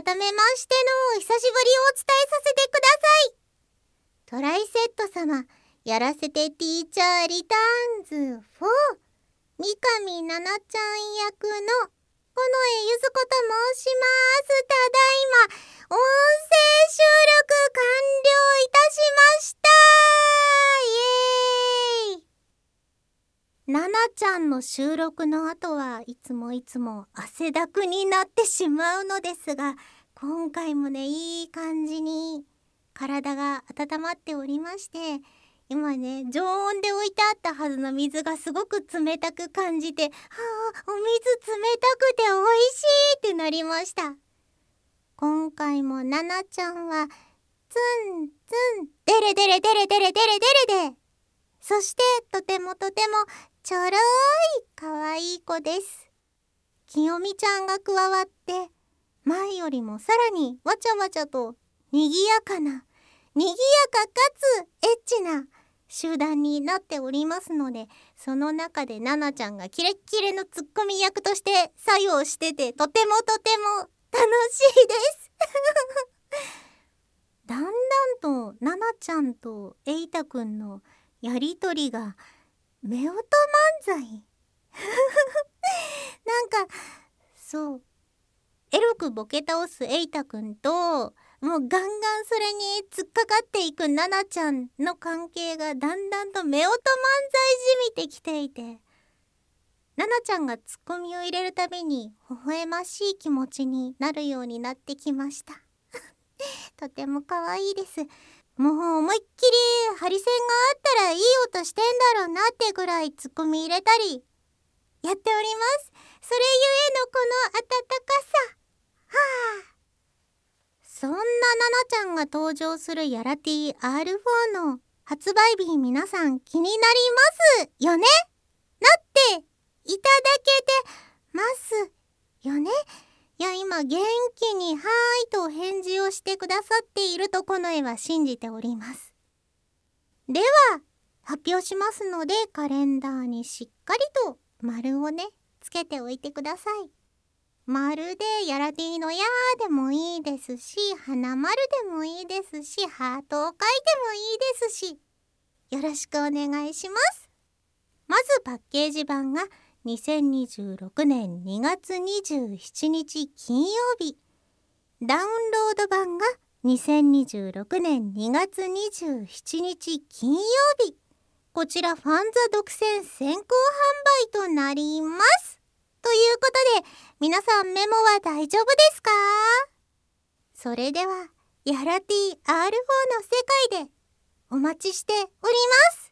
改めましてのお久しぶりをお伝えさせてください。トライセット様、やらせてティーチャーリターンズ4、三上奈々ちゃん役の近衛ゆず子と申します。ただいま音声収録完了いたしました。イエーイ。奈々ちゃんの収録の後はいつも汗だくになってしまうのですが、今回もね、いい感じに体が温まっておりまして、今ね、常温で置いてあったはずの水がすごく冷たく感じて、お水冷たくて美味しいってなりました。今回も奈々ちゃんはツンツンデレデレデレデレデレデレで、そしてとてもちょろいかわいい子です。きよみちゃんが加わって前よりもさらにわちゃわちゃとにぎやかかつエッチな集団になっておりますので、その中で奈々ちゃんがキレッキレのツッコミ役として作用してて、とても楽しいですだんだんと奈々ちゃんとエイタくんのやりとりが夫婦漫才なんかそう、エロくボケ倒すエイタくんと、もうガンガンそれに突っかかっていく奈々ちゃんの関係がだんだんと夫婦漫才じみてきていて、奈々ちゃんがツッコミを入れるたびに微笑ましい気持ちになるようになってきましたとても可愛いです。もう思いっきりハリセンがあったらいい音してんだろうなってぐらいツッコミ入れたりやっております。それゆえのこの温かさ。そんな奈々ちゃんが登場するやら T R4 の発売日、皆さん気になりますよね？なっていただけてますよね？いや、今元気にはーいとお返事をしてくださっているとこの絵は信じております。では発表しますので、カレンダーにしっかりと丸をねつけておいてください。丸でやら T のやーでもいいですし、花丸でもいいですし、ハートを描いてもいいですし、よろしくお願いします。まずパッケージ版が2026年2月27日金曜日、ダウンロード版が2026年2月27日金曜日、こちらファンザ独占先行販売となります。ということで、皆さんメモは大丈夫ですか？それではやら T R4 の世界でお待ちしております。